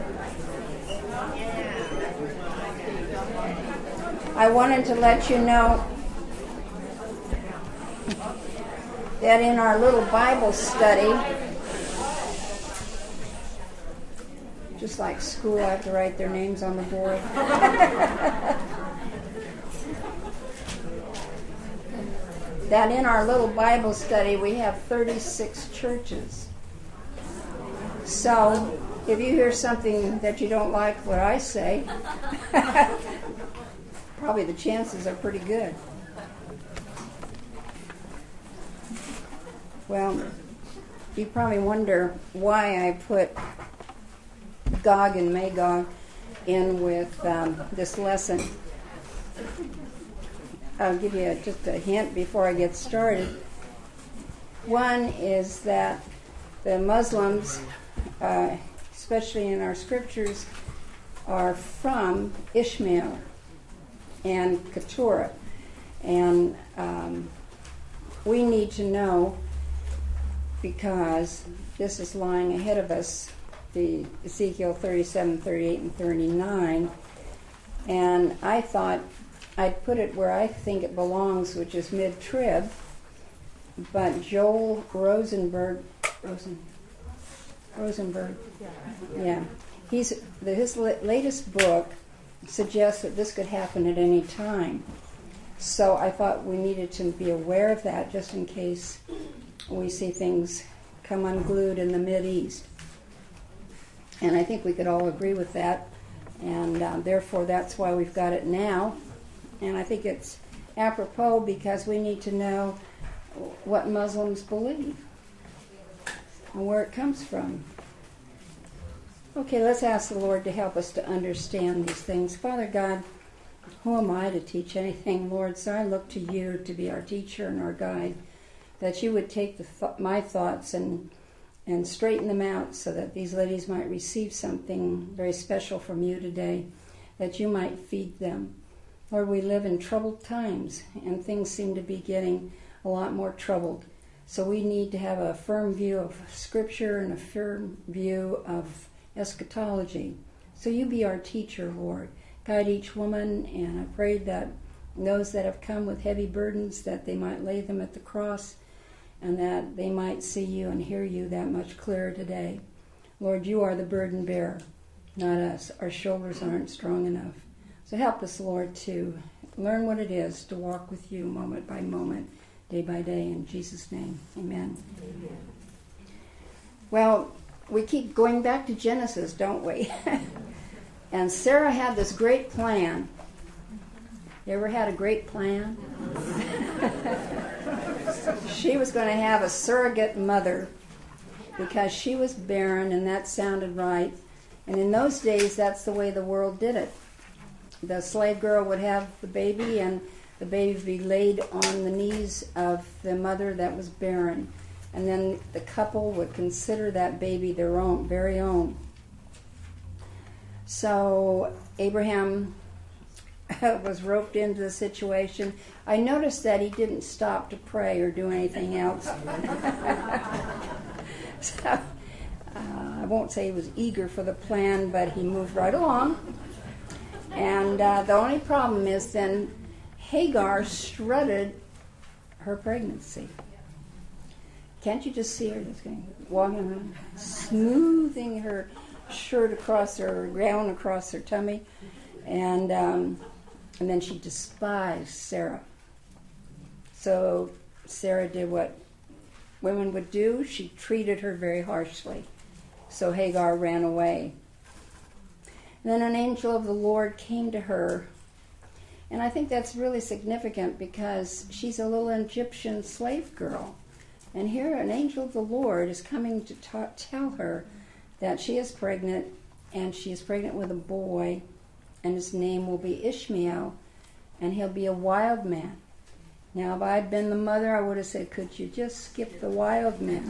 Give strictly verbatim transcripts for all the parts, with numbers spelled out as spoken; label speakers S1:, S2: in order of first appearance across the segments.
S1: I wanted to let you know that in our little Bible study, just like school, I have to write their names on the board. That in our little Bible study, we have thirty-six churches. So, if you hear something that you don't like what I say, probably the chances are pretty good. Well, you probably wonder why I put Gog and Magog in with um, this lesson. I'll give you just a hint before I get started. One is that the Muslims, uh, especially in our scriptures, are from Ishmael and Keturah. And um, we need to know, because this is lying ahead of us, the Ezekiel thirty-seven, thirty-eight, and thirty-nine. And I thought I'd put it where I think it belongs, which is mid-trib. But Joel Rosenberg, Rosen, Rosenberg, yeah, he's the, his latest book suggests that this could happen at any time. So I thought we needed to be aware of that, just in case we see things come unglued in the Mideast. And I think we could all agree with that, and uh, therefore that's why we've got it now. And I think it's apropos because we need to know what Muslims believe and where it comes from. Okay, let's ask the Lord to help us to understand these things. Father God, who am I to teach anything, Lord? So I look to you to be our teacher and our guide, that you would take the th- my thoughts and and straighten them out so that these ladies might receive something very special from you today, that you might feed them. Lord, we live in troubled times, and things seem to be getting a lot more troubled. So we need to have a firm view of Scripture and a firm view of eschatology. So you be our teacher, Lord. Guide each woman, and I pray that those that have come with heavy burdens, that they might lay them at the cross, and that they might see you and hear you that much clearer today. Lord, you are the burden bearer, not us. Our shoulders aren't strong enough. So help us, Lord, to learn what it is to walk with you moment by moment, day by day. In Jesus' name, amen. Amen. Well, we keep going back to Genesis, don't we? And Sarah had this great plan. You ever had a great plan? She was going to have a surrogate mother because she was barren, and that sounded right. And in those days, that's the way the world did it. The slave girl would have the baby, and the baby would be laid on the knees of the mother that was barren. And then the couple would consider that baby their own, very own. So Abraham was roped into the situation. I noticed that he didn't stop to pray or do anything else. So uh, I won't say he was eager for the plan, but he moved right along. And uh, the only problem is then Hagar strutted her pregnancy. Can't you just see her just going, walking around, smoothing her shirt across her, gown across her tummy, and um, and then she despised Sarah. So Sarah did what women would do. She treated her very harshly. So Hagar ran away. And then an angel of the Lord came to her. And I think that's really significant because she's a little Egyptian slave girl. And here an angel of the Lord is coming to ta- tell her that she is pregnant, and she is pregnant with a boy, and his name will be Ishmael, and he'll be a wild man. Now, if I'd been the mother, I would have said, could you just skip the wild man?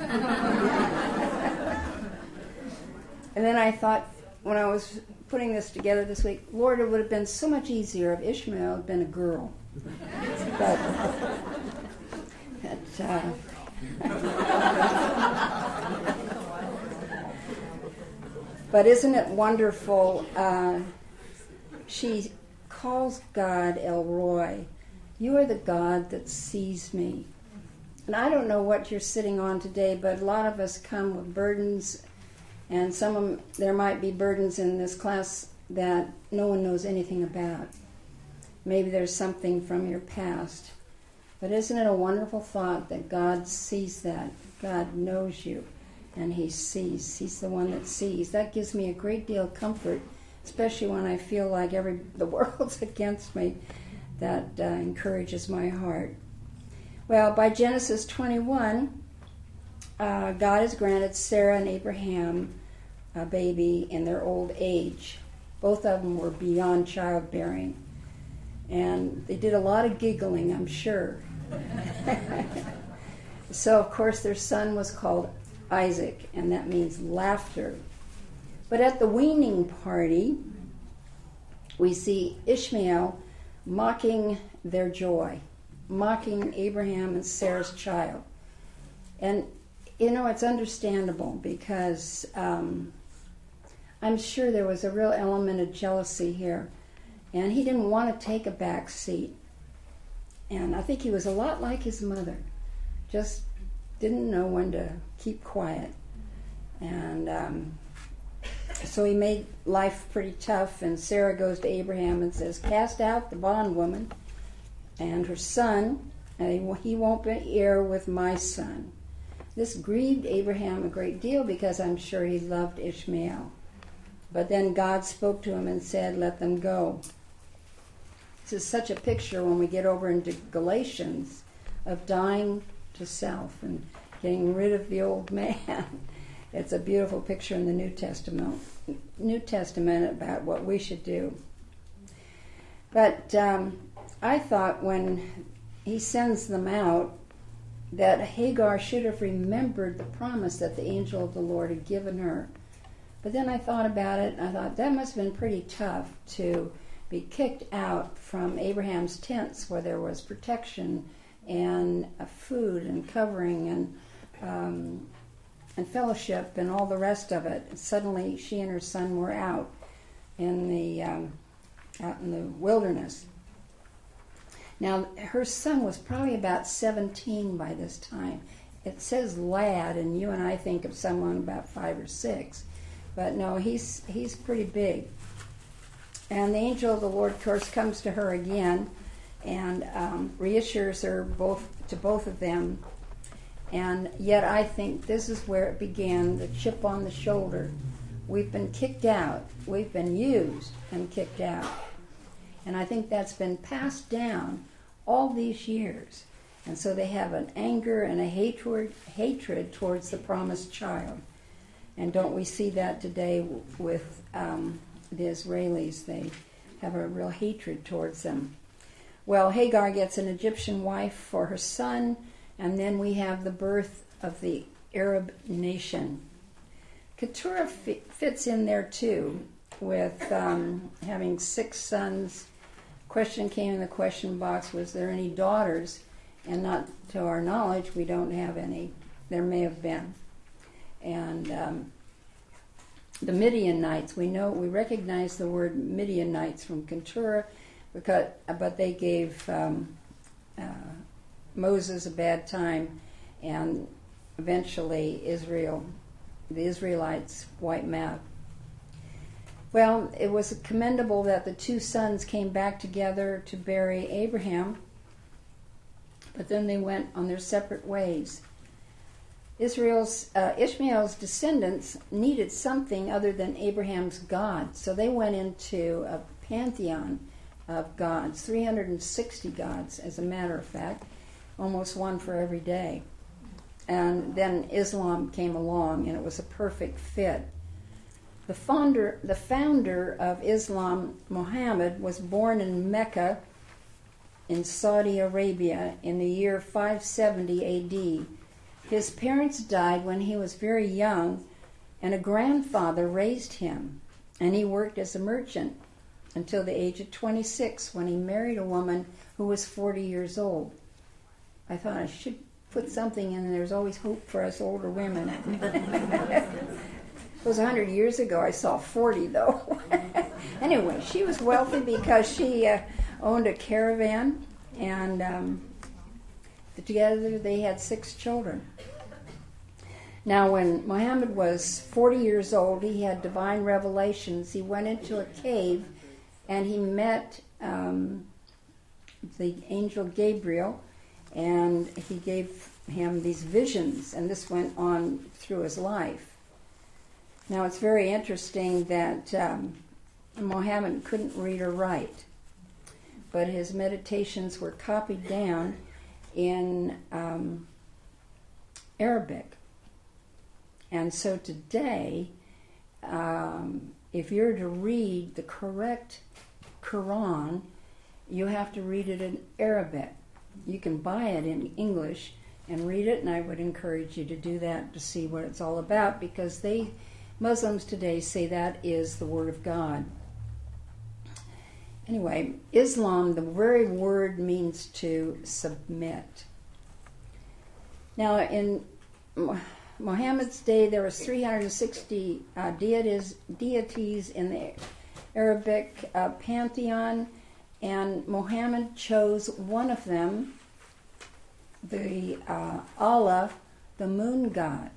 S1: And then I thought, when I was putting this together this week, Lord, it would have been so much easier if Ishmael had been a girl. But, but uh, But isn't it wonderful? Uh, she calls God El Roi. You are the God that sees me. And I don't know what you're sitting on today, but a lot of us come with burdens, and some of them, there might be burdens in this class that no one knows anything about. Maybe there's something from your past. But isn't it a wonderful thought that God sees that? God knows you, and He sees. He's the one that sees. That gives me a great deal of comfort, especially when I feel like every the world's against me. That uh, encourages my heart. Well, by Genesis twenty-one, uh, God has granted Sarah and Abraham a baby in their old age. Both of them were beyond childbearing. And they did a lot of giggling, I'm sure. So, of course, their son was called Isaac, and that means laughter. But at the weaning party, we see Ishmael mocking their joy, mocking Abraham and Sarah's child. And, you know, it's understandable because um, I'm sure there was a real element of jealousy here. And he didn't want to take a back seat. And I think he was a lot like his mother, just didn't know when to keep quiet. And um, so he made life pretty tough, and Sarah goes to Abraham and says, cast out the bondwoman and her son, and he won't be heir with my son. This grieved Abraham a great deal because I'm sure he loved Ishmael. But then God spoke to him and said, let them go. This is such a picture when we get over into Galatians of dying to self and getting rid of the old man. It's a beautiful picture in the New Testament, New Testament about what we should do. But um, I thought when he sends them out that Hagar should have remembered the promise that the angel of the Lord had given her. But then I thought about it, and I thought that must have been pretty tough to be kicked out from Abraham's tents where there was protection and uh, food and covering and um, and fellowship and all the rest of it. And suddenly she and her son were out in the um, out in the wilderness. Now her son was probably about seventeen by this time. It says lad, and you and I think of someone about five or six, but no, he's he's pretty big. And the angel of the Lord, of course, comes to her again and um, reassures her both to both of them. And yet I think this is where it began, the chip on the shoulder. We've been kicked out. We've been used and kicked out. And I think that's been passed down all these years. And so they have an anger and a hatred, hatred towards the promised child. And don't we see that today with um, the Israelis? They have a real hatred towards them. Well, Hagar gets an Egyptian wife for her son, and then we have the birth of the Arab nation. Keturah fits in there too, with um, having six sons. Question came in the question box, was there any daughters? And not to our knowledge, we don't have any. There may have been. And um, the Midianites, we know, we recognize the word Midianites from Keturah, because, but they gave um, uh, Moses a bad time, and eventually Israel, the Israelites, wiped them out. Well, it was commendable that the two sons came back together to bury Abraham, but then they went on their separate ways. Israel's uh, Ishmael's descendants needed something other than Abraham's God, so they went into a pantheon of gods, three hundred sixty gods, as a matter of fact, almost one for every day. And then Islam came along, and it was a perfect fit. The founder, the founder of Islam, Muhammad, was born in Mecca in Saudi Arabia in the year five seventy A D. His parents died when he was very young, and a grandfather raised him, and he worked as a merchant until the age of twenty-six, when he married a woman who was forty years old. I thought I should put something in, there's always hope for us older women. was a hundred years ago. I saw forty though. Anyway, she was wealthy because she uh, owned a caravan, and um, together they had six children. Now, when Muhammad was forty years old, he had divine revelations. He went into a cave, and he met um, the angel Gabriel, and he gave him these visions, and this went on through his life. Now, it's very interesting that um, Muhammad couldn't read or write, but his meditations were copied down in um, Arabic. And so today, um, if you're to read the correct Quran, you have to read it in Arabic. You can buy it in English and read it, and I would encourage you to do that to see what it's all about, because they, Muslims today, say that is the Word of God. Anyway, Islam, the very word means to submit. Now, in Muhammad's day, there was three hundred sixty uh, deities, deities in the Arabic uh, pantheon, and Muhammad chose one of them, the uh, Allah, the moon god.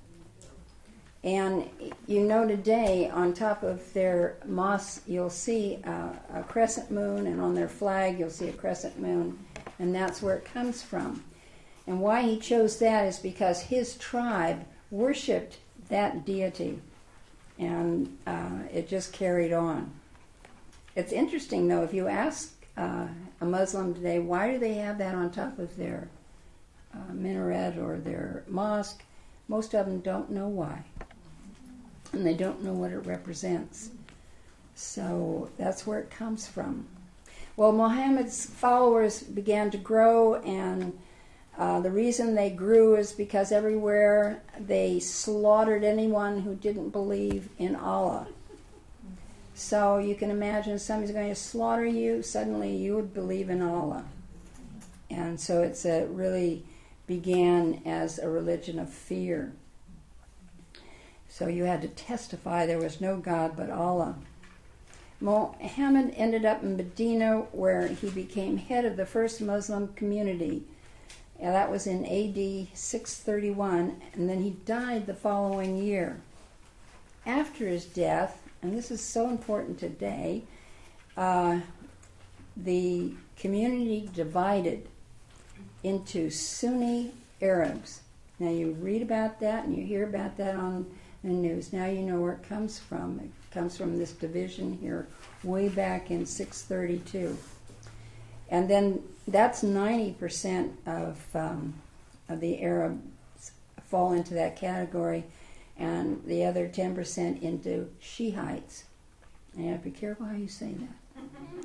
S1: And you know today, on top of their mosque, you'll see uh, a crescent moon, and on their flag you'll see a crescent moon, and that's where it comes from. And why he chose that is because his tribe worshipped that deity, and uh, it just carried on. It's interesting, though, if you ask uh, a Muslim today, why do they have that on top of their uh, minaret or their mosque, most of them don't know why. And they don't know what it represents. So that's where it comes from. Well, Muhammad's followers began to grow, and uh, the reason they grew is because everywhere they slaughtered anyone who didn't believe in Allah. So you can imagine if somebody's going to slaughter you, suddenly you would believe in Allah. And so it's a, really began as a religion of fear. So you had to testify there was no God but Allah. Muhammad ended up in Medina, where he became head of the first Muslim community. And that was in A D six thirty-one, and then he died the following year. After his death, and this is so important today, uh, the community divided into Sunni Arabs. Now you read about that and you hear about that on the news. Now you know where it comes from. It comes from this division here way back in six thirty-two. And then that's ninety percent of, um, of the Arabs fall into that category, and the other ten percent into Shiites. And you have to be careful how you say that.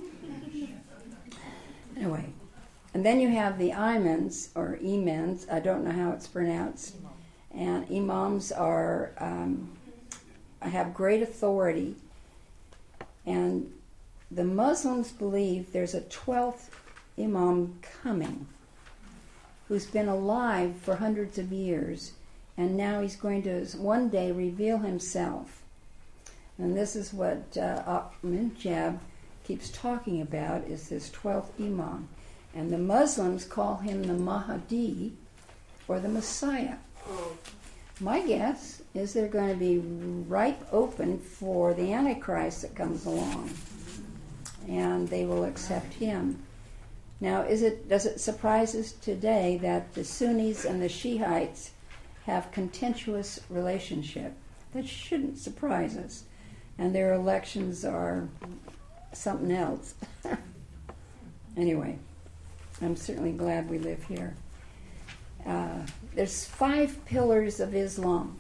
S1: Anyway, and then you have the imams, or imams, I don't know how it's pronounced, and imams are um, have great authority, and the Muslims believe there's a twelfth imam coming who's been alive for hundreds of years, and now he's going to one day reveal himself. And this is what uh, Ahmed Jab keeps talking about, is this twelfth imam. And the Muslims call him the Mahdi, or the Messiah. My guess is they're going to be ripe open for the Antichrist that comes along, and they will accept him. Now, is it does it surprise us today that the Sunnis and the Shiites have contentious relationship? That shouldn't surprise us. And their elections are something else. Anyway, I'm certainly glad we live here. Uh, there's five pillars of Islam.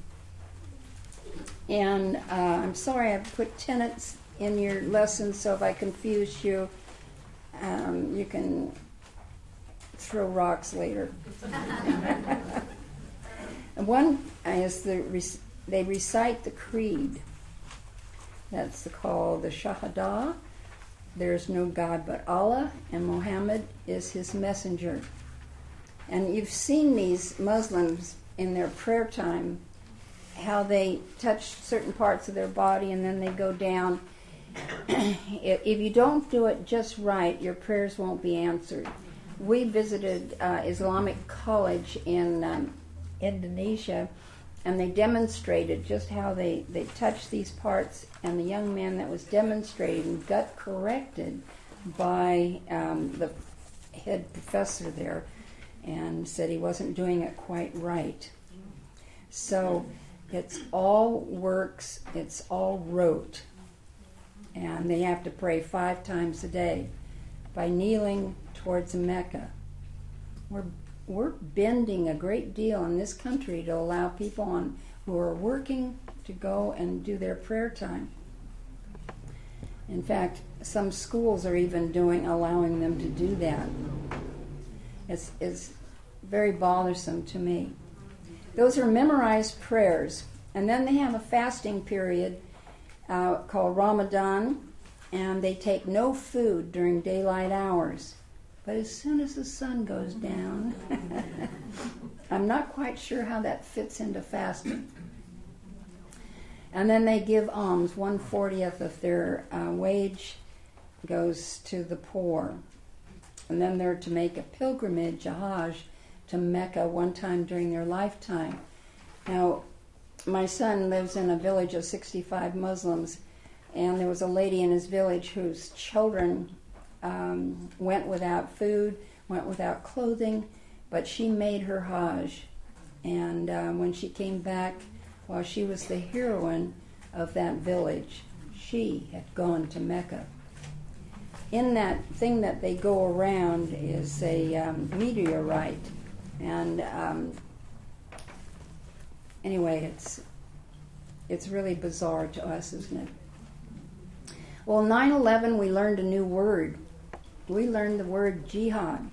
S1: And uh, I'm sorry I put tenets in your lesson, so if I confuse you, um, you can throw rocks later. And one is the they recite the creed. That's the call, the Shahada. There is no God but Allah, and Muhammad is his messenger. And you've seen these Muslims in their prayer time how they touch certain parts of their body and then they go down. If you don't do it just right, your prayers won't be answered. We visited uh, Islamic College in um, Indonesia, and they demonstrated just how they, they touched these parts, and the young man that was demonstrating got corrected by um, the head professor there and said he wasn't doing it quite right. So it's all works, it's all rote, and they have to pray five times a day by kneeling towards Mecca. We're we're bending a great deal in this country to allow people on who are working to go and do their prayer time. In fact, some schools are even doing allowing them to do that. It's, it's very bothersome to me. Those are memorized prayers, and then they have a fasting period uh, called Ramadan, and they take no food during daylight hours. But as soon as the sun goes down, I'm not quite sure how that fits into fasting. And then they give alms. One fortieth of their uh, wage goes to the poor. And then they're to make a pilgrimage, a Hajj, to Mecca one time during their lifetime. Now, my son lives in a village of sixty-five Muslims, and there was a lady in his village whose children Um, went without food, went without clothing, but she made her Hajj. And uh, when she came back, well, she was the heroine of that village. She had gone to Mecca. In that thing that they go around is a um, meteorite. And um, anyway, it's it's really bizarre to us, isn't it? Well, nine eleven, we learned a new word. We learned the word jihad.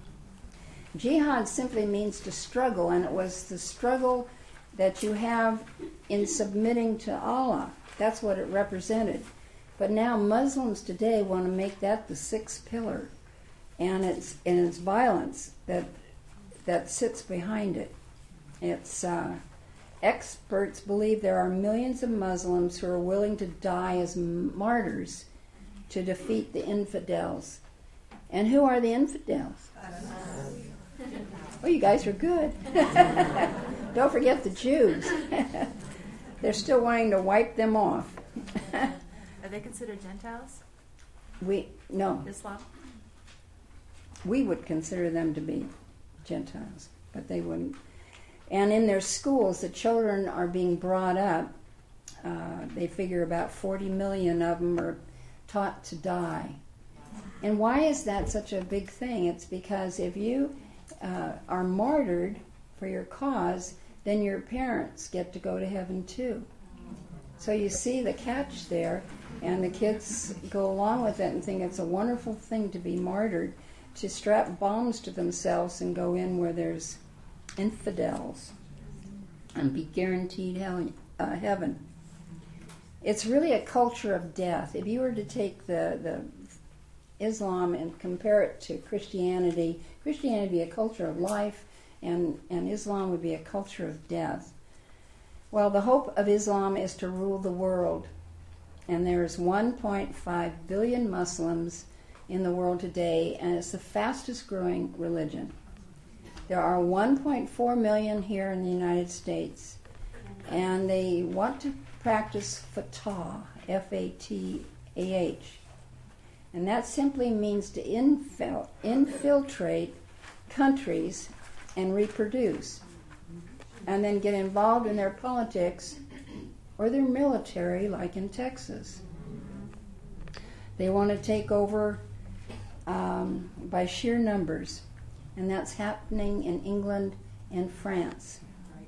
S1: Jihad simply means to struggle, and it was the struggle that you have in submitting to Allah. That's what it represented. But now Muslims today want to make that the sixth pillar, and it's and it's violence that that sits behind it. It's uh, experts believe there are millions of Muslims who are willing to die as martyrs to defeat the infidels. And who are the infidels? Oh, you guys are good. Don't forget the Jews. They're still wanting to wipe them off.
S2: Are they considered Gentiles?
S1: We no.
S2: Islam?
S1: We would consider them to be Gentiles, but they wouldn't. And in their schools, the children are being brought up. Uh, they figure about forty million of them are taught to die. And why is that such a big thing? It's because if you uh, are martyred for your cause, then your parents get to go to heaven too. So you see the catch there, and the kids go along with it and think it's a wonderful thing to be martyred, to strap bombs to themselves and go in where there's infidels and be guaranteed hell, uh, heaven. It's really a culture of death. If you were to take the, the Islam and compare it to Christianity, Christianity would be a culture of life, and, and Islam would be a culture of death. Well, the hope of Islam is to rule the world, and there's one point five billion Muslims in the world today, and it's the fastest growing religion. There are one point four million here in the United States, and they want to practice Fatah, F A T A H. And that simply means to infil- infiltrate countries and reproduce, and then get involved in their politics or their military, like in Texas. They want to take over um, by sheer numbers, and that's happening in England and France.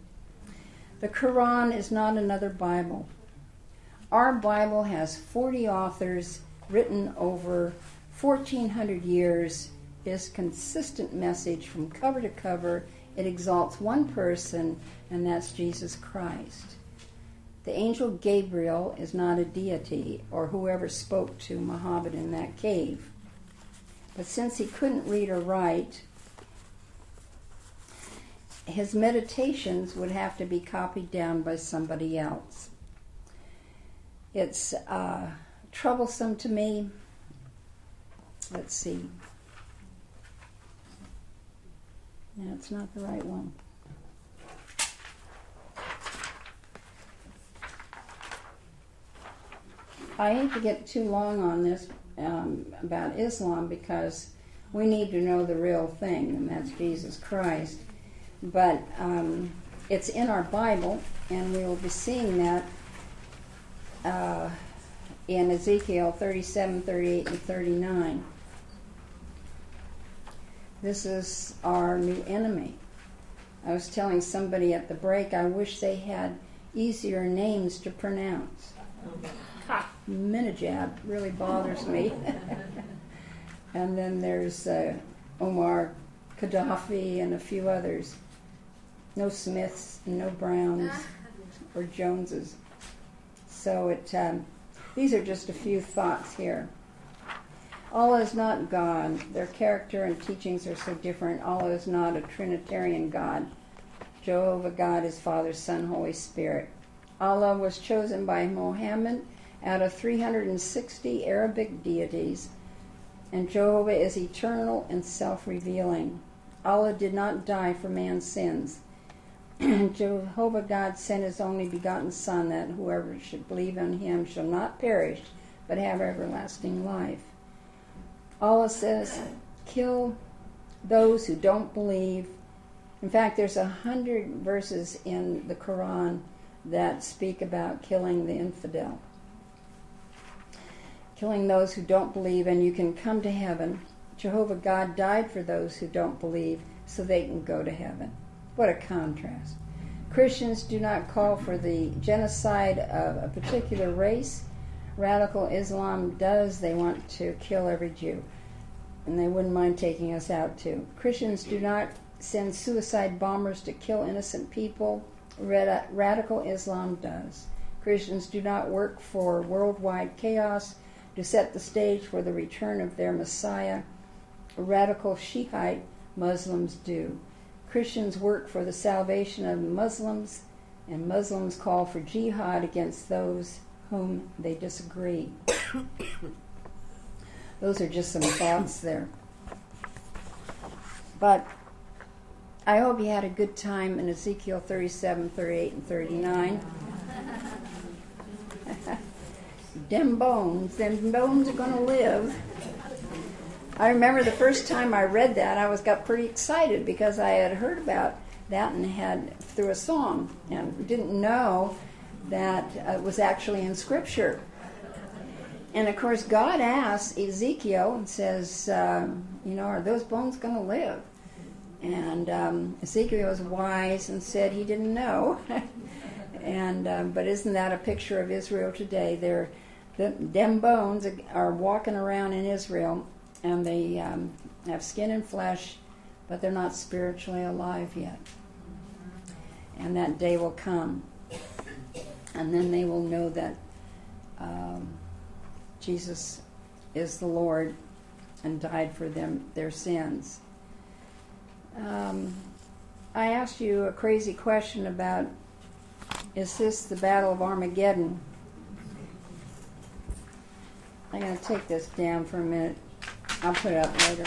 S1: The Quran is not another Bible. Our Bible has forty authors, written over fourteen hundred years. This consistent message from cover to cover. It exalts one person, and that's Jesus Christ. The angel Gabriel is not a deity, or whoever spoke to Muhammad in that cave. But since he couldn't read or write, his meditations would have to be copied down by somebody else. It's uh, troublesome to me. Let's see. No, it's not the right one. I hate to get too long on this um, about Islam because we need to know the real thing, and that's Jesus Christ. But um, it's in our Bible, and we will be seeing that uh, in Ezekiel thirty-seven, thirty-eight, and thirty-nine. This is our new enemy. I was telling somebody at the break, I wish they had easier names to pronounce. Ha! Minajab really bothers me. And then there's uh, Omar Gaddafi and a few others. No Smiths, no Browns or Joneses. So it um, these are just a few thoughts here. Allah is not God. Their character and teachings are so different. Allah is not a Trinitarian God. Jehovah God is Father, Son, Holy Spirit. Allah was chosen by Muhammad out of three hundred sixty Arabic deities, and Jehovah is eternal and self-revealing. Allah did not die for man's sins. Jehovah God sent his only begotten Son, that whoever should believe in him shall not perish, but have everlasting life. Allah says, kill those who don't believe. In fact, there's a hundred verses in the Quran that speak about killing the infidel. Killing those who don't believe, and you can come to heaven. Jehovah God died for those who don't believe so they can go to heaven. What a contrast. Christians do not call for the genocide of a particular race. Radical Islam does. They want to kill every Jew, and they wouldn't mind taking us out too. Christians do not send suicide bombers to kill innocent people. Radical Islam does. Christians do not work for worldwide chaos to set the stage for the return of their Messiah. Radical Shiite Muslims do. Christians work for the salvation of Muslims, and Muslims call for jihad against those whom they disagree. Those are just some thoughts there. But I hope you had a good time in Ezekiel thirty-seven, thirty-eight, and thirty-nine. Them bones, them bones are going to live. I remember the first time I read that, I was got pretty excited because I had heard about that and had through a song and didn't know that uh, it was actually in Scripture. And of course, God asks Ezekiel and says, uh, you know, are those bones going to live? And um, Ezekiel was wise and said he didn't know. and um, but isn't that a picture of Israel today? They're the, them bones are walking around in Israel, and they um, have skin and flesh, but they're not spiritually alive yet. And that day will come, and then they will know that um, Jesus is the Lord and died for them their sins. Um, I asked you a crazy question about, is this the Battle of Armageddon? I'm going to take this down for a minute. I'll put it up later.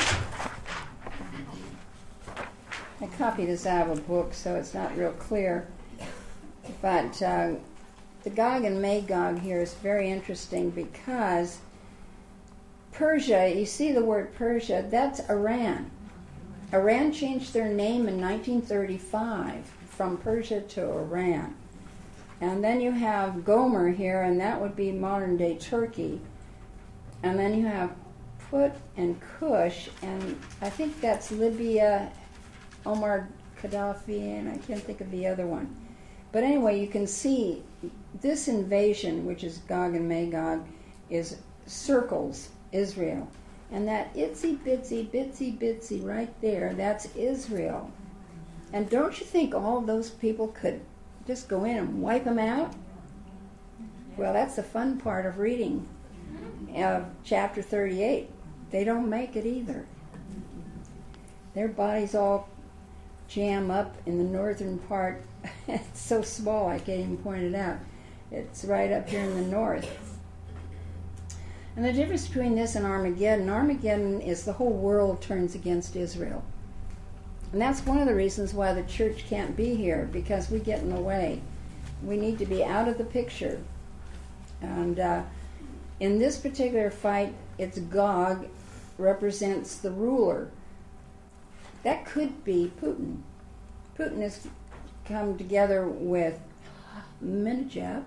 S1: I copied this out of a book, so it's not real clear. But uh, the Gog and Magog here is very interesting because Persia, you see the word Persia, that's Iran. Iran changed their name in nineteen thirty-five from Persia to Iran. And then you have Gomer here, and that would be modern-day Turkey. And then you have Put and Cush, and I think that's Libya, Omar Gaddafi, and I can't think of the other one. But anyway, you can see this invasion, which is Gog and Magog, is circles Israel. And that itsy bitsy, bitsy bitsy right there, that's Israel. And don't you think all those people could just go in and wipe them out? Well, that's the fun part of reading uh, chapter thirty-eight. They don't make it either. Their bodies all jam up in the northern part. It's so small I can't even point it out. It's right up here in the north. And the difference between this and Armageddon, Armageddon is the whole world turns against Israel. And that's one of the reasons why the church can't be here, because we get in the way. We need to be out of the picture. And uh, in this particular fight, it's Gog represents the ruler. That could be Putin. Putin has come together with Menachem,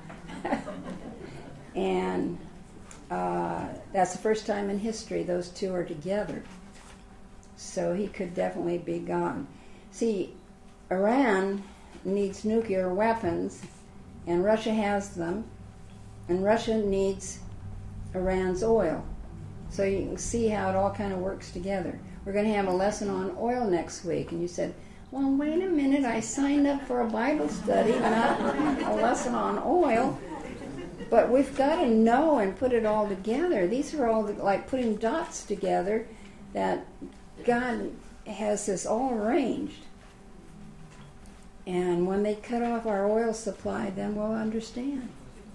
S1: and uh, that's the first time in history those two are together. So he could definitely be gone. See, Iran needs nuclear weapons, and Russia has them, and Russia needs Iran's oil. So you can see how it all kind of works together. We're going to have a lesson on oil next week, and you said, well, wait a minute, I signed up for a Bible study, not a lesson on oil. But we've got to know and put it all together. These are all the, like putting dots together, that God has this all arranged. And when they cut off our oil supply, then we'll understand.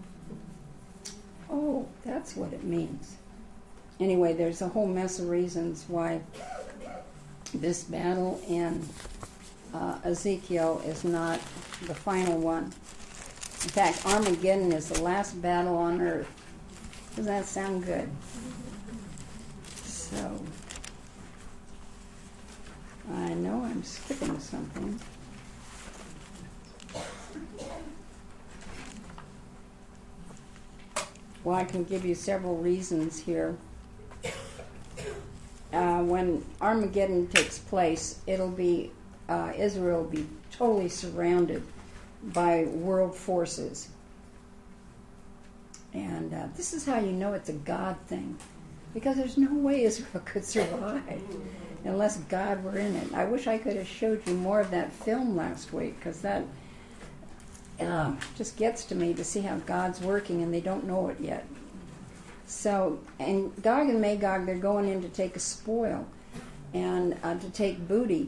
S1: Oh, that's what it means. Anyway, there's a whole mess of reasons why this battle in uh, Ezekiel is not the final one. In fact, Armageddon is the last battle on earth. Doesn't that sound good? So, I know I'm skipping something. Well, I can give you several reasons here. Uh, when Armageddon takes place, it'll be uh, Israel will be totally surrounded by world forces. And uh, this is how you know it's a God thing, because there's no way Israel could survive unless God were in it. I wish I could have showed you more of that film last week, because that uh, just gets to me to see how God's working, and they don't know it yet. So, and Gog and Magog, they're going in to take a spoil and uh, to take booty.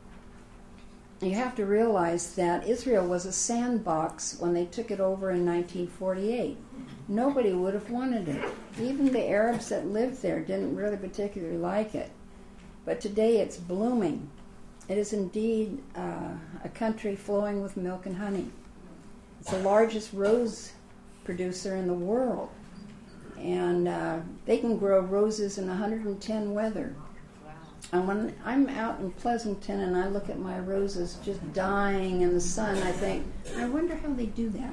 S1: You have to realize that Israel was a sandbox when they took it over in nineteen forty-eight. Nobody would have wanted it. Even the Arabs that lived there didn't really particularly like it. But today it's blooming. It is indeed uh, a country flowing with milk and honey. It's the largest rose producer in the world. And uh, they can grow roses in one hundred ten weather. And when I'm out in Pleasanton and I look at my roses just dying in the sun, I think, I wonder how they do that.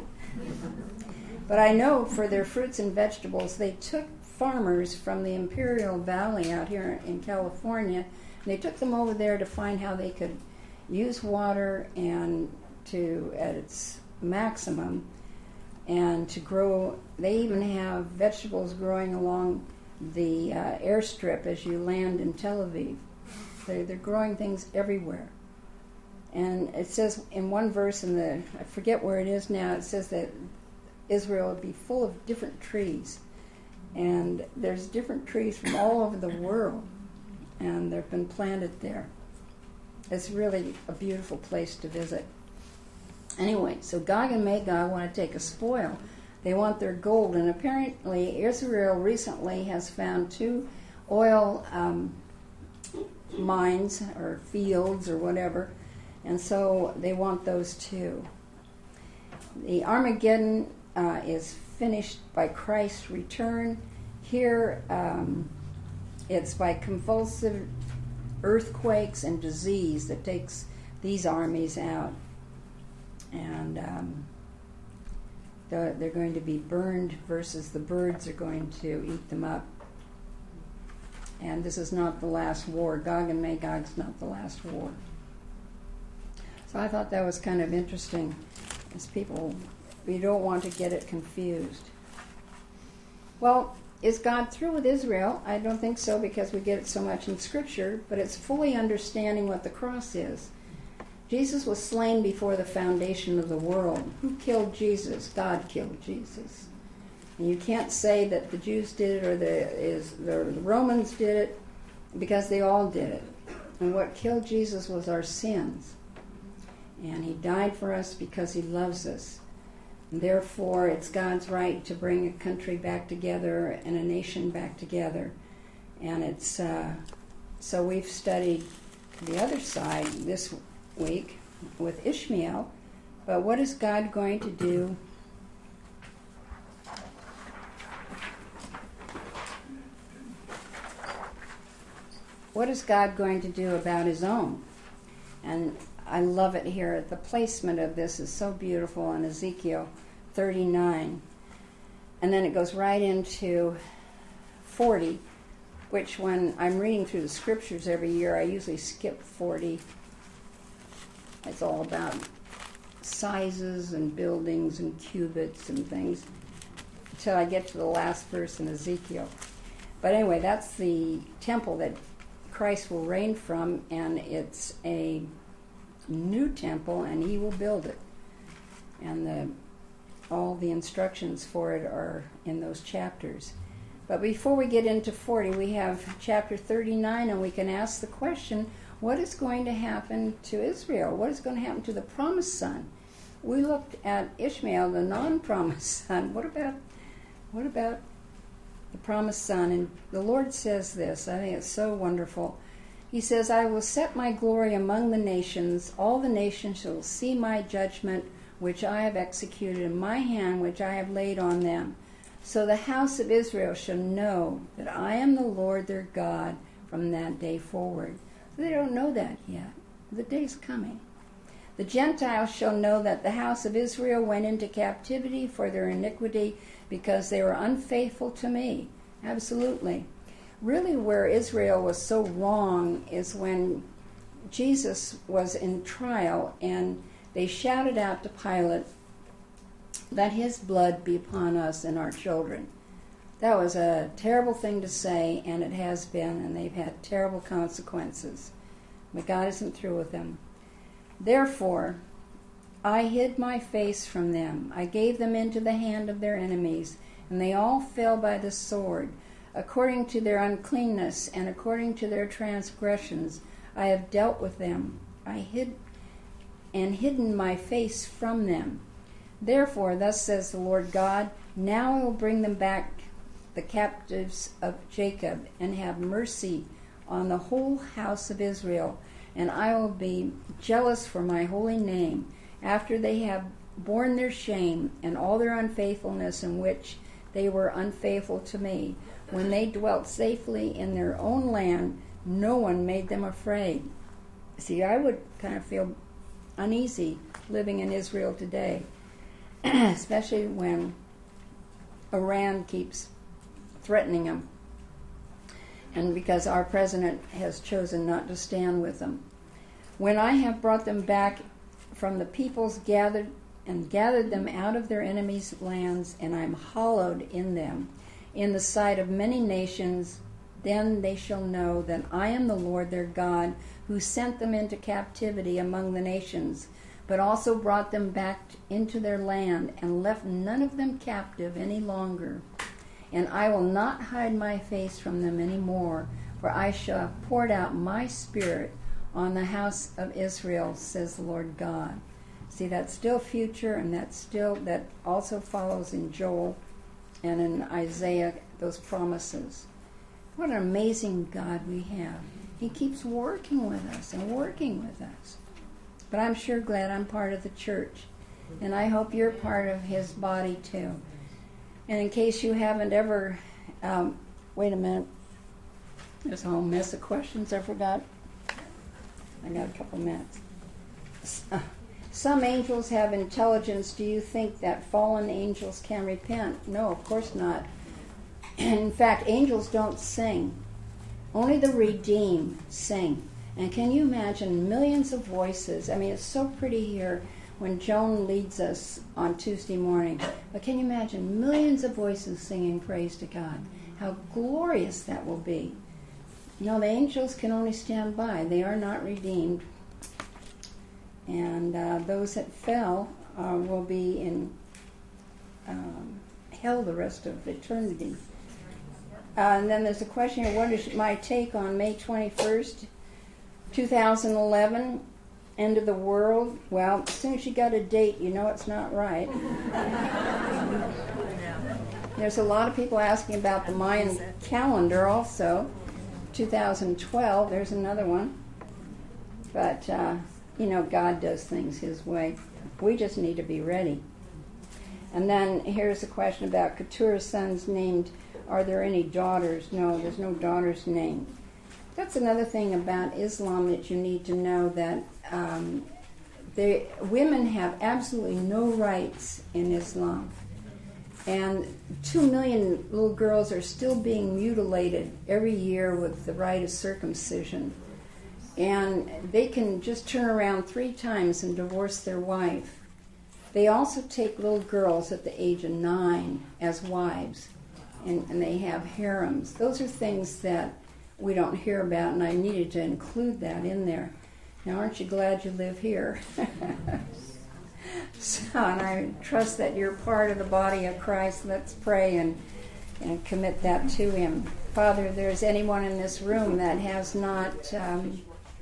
S1: But I know for their fruits and vegetables, they took farmers from the Imperial Valley out here in California, and they took them over there to find how they could use water and to, at its maximum, and to grow. They even have vegetables growing along the uh, airstrip as you land in Tel Aviv. They're, they're growing things everywhere. And it says in one verse in the, I forget where it is now, it says that Israel would be full of different trees. And there's different trees from all over the world, and they've been planted there. It's really a beautiful place to visit. Anyway, so Gog and Magog want to take a spoil. They want their gold, and apparently Israel recently has found two oil um, mines or fields or whatever, and so they want those too. The Armageddon uh, is finished by Christ's return. Here um, it's by convulsive earthquakes and disease that takes these armies out. And um, they're, they're going to be burned versus the birds are going to eat them up. And this is not the last war. Gog and Magog's not the last war. So I thought that was kind of interesting, as people, we don't want to get it confused. Well, is God through with Israel? I don't think so, because we get it so much in Scripture, but it's fully understanding what the cross is. Jesus was slain before the foundation of the world. Who killed Jesus? God killed Jesus. And you can't say that the Jews did it or the, is, the Romans did it, because they all did it. And what killed Jesus was our sins. And he died for us because he loves us. And therefore, it's God's right to bring a country back together and a nation back together. And it's uh, so we've studied the other side this week with Ishmael. But what is God going to do? What is God going to do about his own? And I love it here. The placement of this is so beautiful in Ezekiel thirty-nine. And then it goes right into forty, which when I'm reading through the scriptures every year, I usually skip forty. It's all about sizes and buildings and cubits and things until I get to the last verse in Ezekiel. But anyway, that's the temple that Christ will reign from, and it's a new temple, and he will build it. And the, all the instructions for it are in those chapters. But before we get into forty, we have chapter thirty-nine, and we can ask the question, what is going to happen to Israel? What is going to happen to the promised son? We looked at Ishmael, the non-promised son. What about, what about the promised son? And the Lord says this. I think it's so wonderful. He says, I will set my glory among the nations. All the nations shall see my judgment, which I have executed in my hand, which I have laid on them. So the house of Israel shall know that I am the Lord their God from that day forward. They don't know that yet. The day's coming. The Gentiles shall know that the house of Israel went into captivity for their iniquity because they were unfaithful to me. Absolutely. Really, where Israel was so wrong is when Jesus was in trial and they shouted out to Pilate, let his blood be upon us and our children. That was a terrible thing to say, and it has been, and they've had terrible consequences. But God isn't through with them. Therefore, I hid my face from them. I gave them into the hand of their enemies, and they all fell by the sword. According to their uncleanness and according to their transgressions, I have dealt with them. I hid and hidden my face from them. Therefore, thus says the Lord God, now I will bring them back, the captives of Jacob, and have mercy on the whole house of Israel, and I will be jealous for my holy name, after they have borne their shame and all their unfaithfulness in which they were unfaithful to me. When they dwelt safely in their own land, no one made them afraid. See, I would kind of feel uneasy living in Israel today, especially when Iran keeps threatening them, and because our president has chosen not to stand with them. When I have brought them back from the peoples gathered and gathered them out of their enemies' lands, and I am hallowed in them in the sight of many nations, then they shall know that I am the Lord their God, who sent them into captivity among the nations, but also brought them back into their land, and left none of them captive any longer. And I will not hide my face from them any more, for I shall have poured out my spirit on the house of Israel, says the Lord God. See, that's still future, and that's still, that also follows in Joel and in Isaiah, those promises. What an amazing God we have. He keeps working with us and working with us. But I'm sure glad I'm part of the church, and I hope you're part of his body too. And in case you haven't ever, um, wait a minute, there's a whole mess of questions I forgot. I got a couple minutes. Some angels have intelligence. Do you think that fallen angels can repent? No, of course not. In fact, angels don't sing. Only the redeemed sing. And can you imagine millions of voices? I mean, it's so pretty here when Joan leads us on Tuesday morning. But can you imagine millions of voices singing praise to God? How glorious that will be. No, the angels can only stand by. They are not redeemed. And uh, those that fell uh, will be in um, hell the rest of eternity. Uh, and then there's a question here, what is my take on May twenty-first? two thousand eleven, end of the world. Well, as soon as you got a date, you know it's not right. There's a lot of people asking about the Mayan calendar also. two thousand twelve, there's another one. But, uh, you know, God does things His way. We just need to be ready. And then here's a question about Keturah's sons named, are there any daughters? No, there's no daughters named. That's another thing about Islam that you need to know, that um, they, women have absolutely no rights in Islam. And two million little girls are still being mutilated every year with the rite of circumcision. And they can just turn around three times and divorce their wife. They also take little girls at the age of nine as wives, and, and they have harems. Those are things that we don't hear about, and I needed to include that in there. Now, aren't you glad you live here? So, and I trust that you're part of the body of Christ. Let's pray and, and commit that to Him. Father, if there's anyone in this room that has not, um,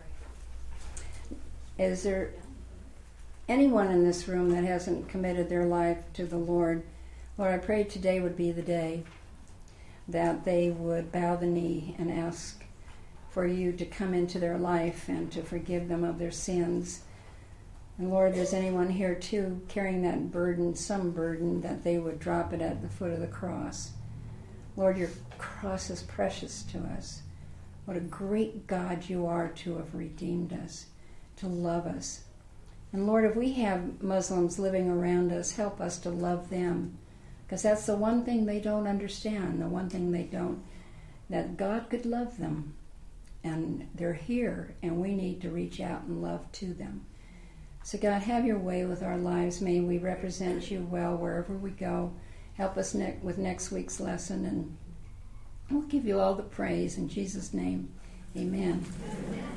S1: is there anyone in this room that hasn't committed their life to the Lord? Lord, I pray today would be the day that they would bow the knee and ask for you to come into their life and to forgive them of their sins. And Lord, if there's anyone here too carrying that burden, some burden, that they would drop it at the foot of the cross. Lord, your cross is precious to us. What a great God you are to have redeemed us, to love us. And Lord, if we have Muslims living around us, help us to love them. Because that's the one thing they don't understand, the one thing they don't, that God could love them. And they're here, and we need to reach out and love to them. So God, have your way with our lives. May we represent you well wherever we go. Help us ne- with next week's lesson, and we'll give you all the praise in Jesus' name. Amen. Amen.